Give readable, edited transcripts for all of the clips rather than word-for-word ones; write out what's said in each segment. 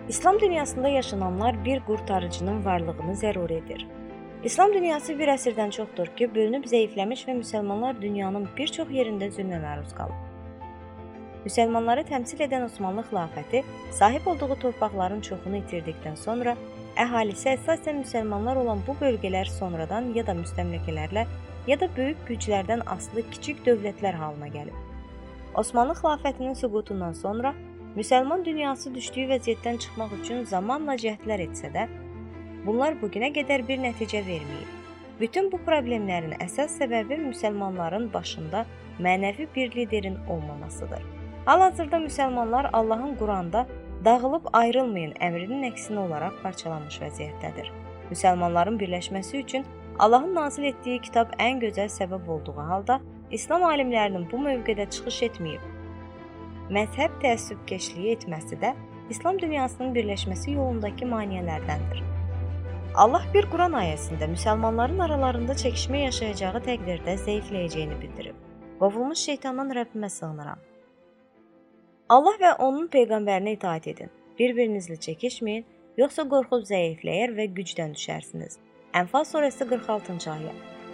İslam dünyasında yaşananlar bir qurtarıcının varlığını zəruri edir. İslam dünyası bir əsrdən çoxdur ki, bölünüb zəifləmiş və müsəlmanlar dünyanın bir çox yerində zülmə məruz qalıb. Müsəlmanları təmsil edən Osmanlı xilafəti sahib olduğu torpaqların çoxunu itirdikdən sonra əhalisi əsasən müsəlmanlar olan bu bölgələr sonradan ya da müstəmləkələrlə ya da böyük güclərdən asılı kiçik dövlətlər halına gəlib. Osmanlı xilafətinin süqutundan sonra müsəlman dünyası düşdüyü vəziyyətdən çıxmaq üçün zamanla cəhdlər etsə də, bunlar bugünə qədər bir nəticə verməyib. Bütün bu problemlərin əsas səbəbi müsəlmanların başında mənəvi bir liderin olmamasıdır. Hal-hazırda müsəlmanlar Allahın Quranda dağılıb ayrılmayın əmrinin əksinə olaraq parçalanmış vəziyyətdədir. Müsəlmanların birləşməsi üçün Allahın nazil etdiyi kitab ən gözəl səbəb olduğu halda, İslam alimlərinin bu mövqedə çıxış etməyib. Məzhəb təəssübkeşliyi etməsi də İslam dünyasının birləşməsi yolundakı maneələrdəndir. Allah bir Quran ayəsində müsəlmanların aralarında çəkişmə yaşayacağı təqdirdə zəifləyəcəyini bildirib. Qovulmuş şeytandan Rəbbimə sığınıram. Allah və onun peyğəmbərinə itaat edin. Bir-birinizlə çəkişməyin, yoxsa qorxub zəifləyər və gücdən düşərsiniz. Ənfal surəsi 46-cı ayə.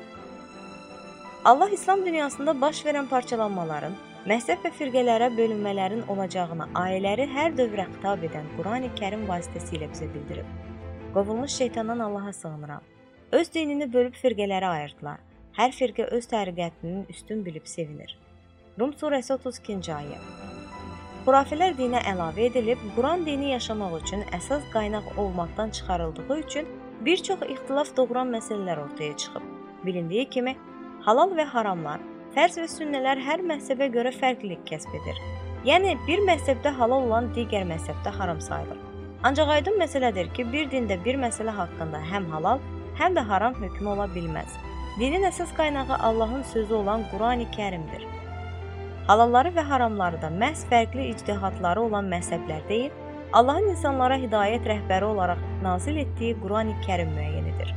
Allah İslam dünyasında baş verən parçalanmaların, məhzəb və firqələrə bölünmələrin olacağını ayələri hər dövrə xitab edən Qurani Kərim vasitəsilə bizə bildirib. Qovulmuş şeytandan Allaha sığınıram. Öz dinini bölüb firqələrə ayırdılar. Hər firqə öz təriqətinin üstün bilib sevinir. Rum surəsi 32-ci ayə. Xurafilər dinə əlavə edilib, Quran dini yaşamaq üçün əsas qaynaq olmaqdan çıxarıldığı üçün bir çox ixtilaf doğuran məsələlər ortaya çıxıb. Bilindiyi kimi, halal və haramlar, fərz və sünnələr hər məhzəbə görə fərqlilik kəsb edir. Yəni, bir məhzəbdə halal olan digər məhzəbdə haram sayılır. Ancaq aydın məsələdir ki, bir dində bir məsələ haqqında həm halal, həm də haram hökmü ola bilməz. Dinin əsas qaynağı Allahın sözü olan Qurani Kərimdir. Halalları və haramları da məhz fərqli ictihatları olan məhzəblər deyil, Allahın insanlara hidayət rəhbəri olaraq nazil etdiyi Qurani Kərim müəyyənidir.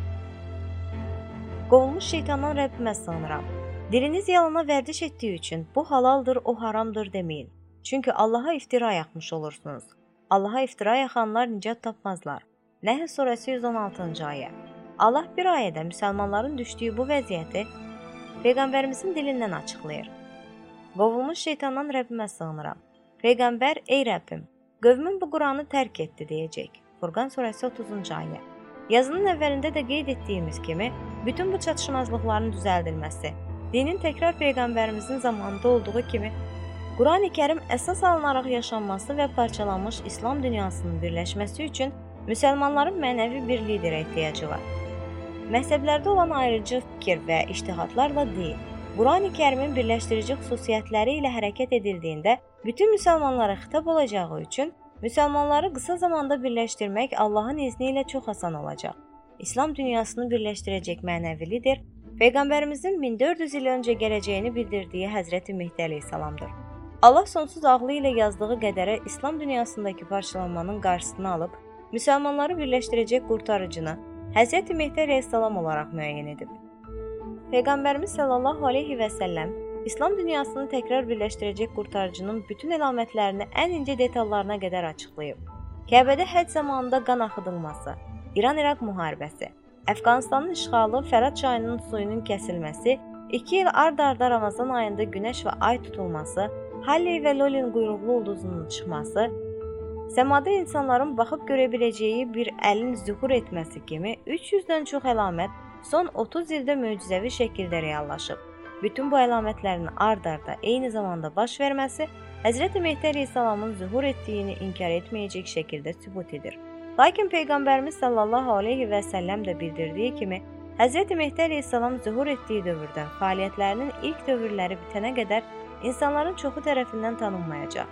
Qovulmuş şeytandan Rəbbimə sığınıram. Diliniz yalana vərdiş etdiyi üçün bu halaldır, o haramdır deməyin. Çünki Allaha iftira yaxmış olursunuz. Allaha iftira yaxanlar nicat tapmazlar. Nəhl surəsi 116-cı ayə. Allah bir ayədə müsəlmanların düşdüyü bu vəziyyəti Peyğəmbərimizin dilindən açıqlayır. Qovulmuş şeytandan Rəbbimə sığınıram. Peyğəmbər, ey Rəbbim, qövmün bu Quranı tərk etdi deyəcək. Furqan surəsi 30-cu ayə. Yazının əvvəlində də qeyd etdiyimiz kimi, bütün bu çatışmazlıqların düzəldilməsi, dinin təkrar Peyğəmbərimizin zamanında olduğu kimi, Qurani Kərim əsas alınaraq yaşanması və parçalanmış İslam dünyasının birləşməsi üçün müsəlmanların mənəvi bir liderə ehtiyacı var. Məhzəblərdə olan ayrıcı fikir və ictihatlarla deyil, Qurani Kərimin birləşdirici xüsusiyyətləri ilə hərəkət edildiyində bütün müsəlmanlara xitab olacağı üçün müsəlmanları qısa zamanda birləşdirmək Allahın izni ilə çox asan olacaq. İslam dünyasını birləşdirəcək mənəvi lider Peyğəmbərimizin 1400 il öncə gələcəyini bildirdiyi Həzrəti Mehdi əleyhissalamdır. Allah sonsuz ağlı ilə yazdığı qədərə İslam dünyasındakı parçalanmanın qarşısını alıb, müsəlmanları birləşdirəcək qurtarıcını Həzrəti Mehdi əleyhissalam olaraq müəyyən edib. Peyğəmbərimiz sallallahu aleyhi və səlləm İslam dünyasını təkrar birləşdirəcək qurtarıcının bütün əlamətlərini ən incə detallarına qədər açıqlayıb. Kəbədə həcc zamanında qan axıdılması, İran-İraq müharibəsi, Əfqanistanın işğalı, Fərat çayının suyunun kəsilməsi, 2 il ard-arda Ramazan ayında günəş və ay tutulması, Halley və Lolin quyruqlu ulduzunun çıxması, səmada insanların baxıb görə biləcəyi bir əlin zühur etməsi kimi 300-dən çox əlamət son 30 ildə möcüzəvi şəkildə reallaşıb. Bütün bu əlamətlərin ard-arda eyni zamanda baş verməsi Həzrəti Mehdi əleyhissalamın zühur etdiyini inkar etməyəcək şəkildə sübut edir. Lakin Peyğəmbərimiz sallallahu aleyhi və səlləm də bildirdiyi kimi, Həzrəti Mehdi əleyhissalam zühur etdiyi dövrdən fəaliyyətlərinin ilk dövrləri bitənə qədər insanların çoxu tərəfindən tanınmayacaq.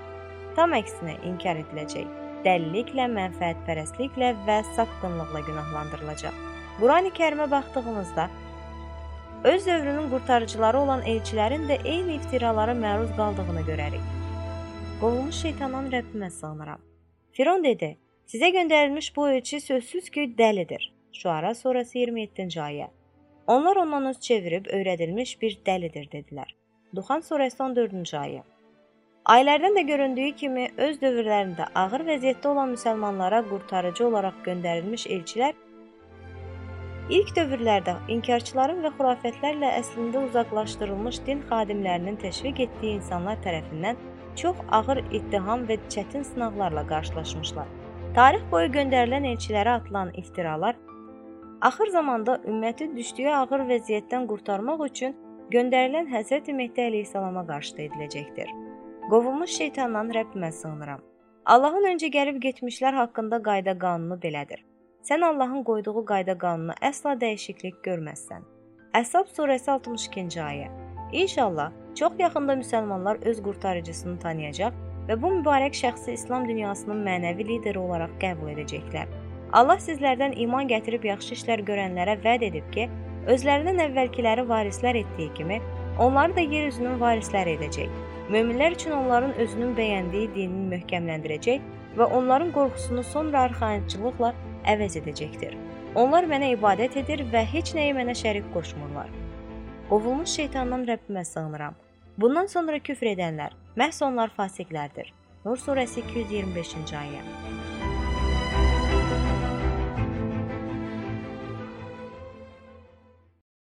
Tam əksinə inkar ediləcək, dəlilliklə, mənfəətpərəstliklə və sapqınlıqla günahlandırılacaq. Qurani Kərimə baxdığımızda, öz dövrünün qurtarıcıları olan elçilərin də eyni iftiralara məruz qaldığını görərik. Qovulmuş şeytandan Rəbbimə sığınıram. Firon dedi, sizə göndərilmiş bu elçi sözsüz ki, dəlidir. Şuara surəsi 27-ci ayə. Onlar ondan üz çevirib öyrədilmiş bir dəlidir dedilər. Duxan surəsi 14-cü ayə. Aylərdən də göründüyü kimi öz dövrlərində ağır vəziyyətdə olan müsəlmanlara qurtarıcı olaraq göndərilmiş elçilər ilk dövrlərdə inkarçıların və xurafətlərlə əslində uzaqlaşdırılmış din xadimlərinin təşviq etdiyi insanlar tərəfindən çox ağır ittiham və çətin sınaqlarla qarşılaşmışlar. Tarix boyu göndərilən elçilərə atılan iftiralar axır zamanda ümməti düşdüyü ağır vəziyyətdən qurtarmaq üçün göndərilən Həzrət Mehdi əleyhissalama qarşı da ediləcəkdir. Qovulmuş şeytandan Rəbbimə sığınıram. Allahın öncə gəlib getmişlər haqqında qayda qanunu belədir. Sən Allahın qoyduğu qayda qanunu əsla dəyişiklik görməzsən. Əhzab surəsi 62-ci ayə. İnşallah, çox yaxında müsəlmanlar öz qurtarıcısını tanıyacaq və bu mübarək şəxsi İslam dünyasının mənəvi lideri olaraq qəbul edəcəklər. Allah sizlərdən iman gətirib yaxşı işlər görənlərə vəd edib ki, özlərindən əvvəlkiləri varislər etdiyi kimi, onları da yer üzünün varisləri edəcək. Möminlər üçün onların özünün bəyəndiyi dinini möhkəmləndirəcək və onların qorxusunu sonra arxayınçılıqla əvəz edəcəkdir. Onlar mənə ibadət edir və heç nəyi mənə şərik qoşmurlar. Qovulmuş şeytandan Rəbbimə sığınıram. Bundan sonra küfr edənlər, məhz onlar fasiqlərdir. Nur surəsi 225-ci ayə.